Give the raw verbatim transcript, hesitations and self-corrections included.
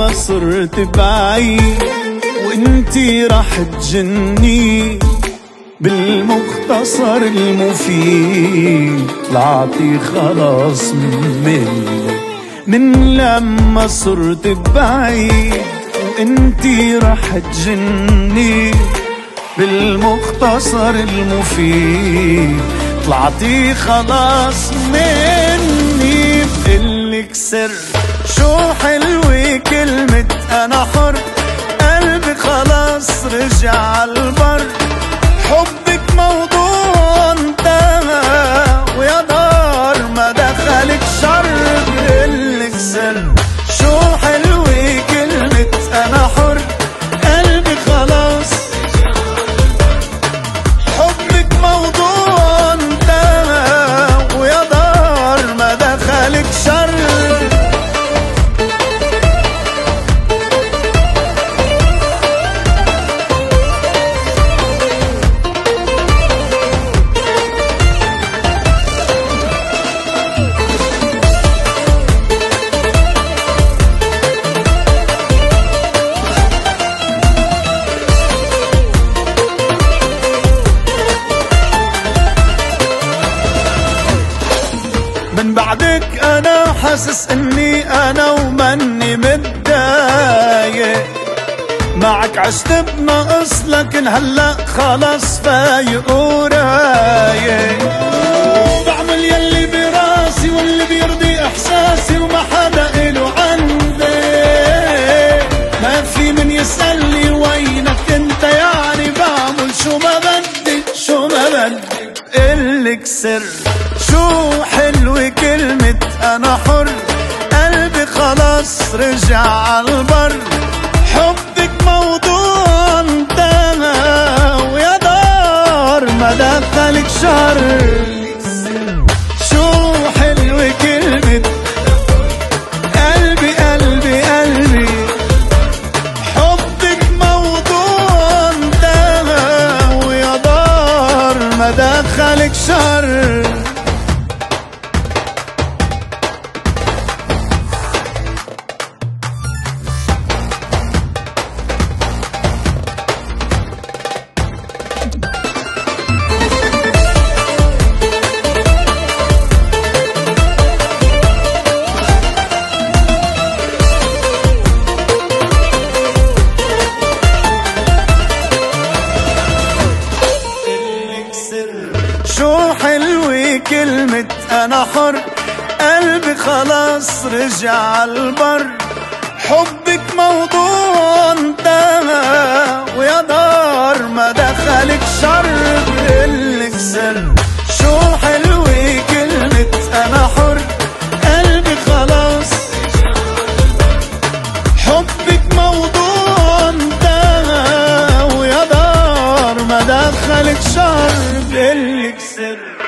لما صرت بعيد وانتي رح تجني بالمختصر المفيد. طلعتي خلاص مني من لما صرت بعيد وانتي رح تجني بالمختصر المفيد. طلعتي خلاص مني. بقلك سر شو حلوة كلمة أنا حر، قلبي خلاص رجع عالبر. حبك موضوع انتهى ويا دار ما دخلك شر. بقلك سر شو حلوة كلمة أنا حر، قلبي خلاص حبك موضوع انتهى ويا دار ما دخلك شر. من بعدك انا حاسس اني انا وماني متضايق. معك عشت بنقص لكن هلا خلاص فايق ورايق. بعمل يلي براسي واللي بيرضي احساسي وما حدا إله عندي. ما في من يسألني وينك انت، يعني بعمل شو ما بدي شو ما بدي. بقلك سر شو حلوة كلمة أنا حر، قلبي خلاص رجع عالبر. حبك موضوع انتهى ويا دار ما دخلك شر. شو حلوة كلمة قلبي قلبي قلبي. حبك موضوع انتهى ويا دار ما دخلك شر. شو حلوة كلمة أنا حر، قلبي خلاص رجع عالبر. حبك موضوع انتهى ويا دار ما دخلك شر. بقلك سر شو حلوة كلمة أنا حر، قلبي خلاص حبك موضوع انتهى ويا دار ما دخلك شر. بقلك سر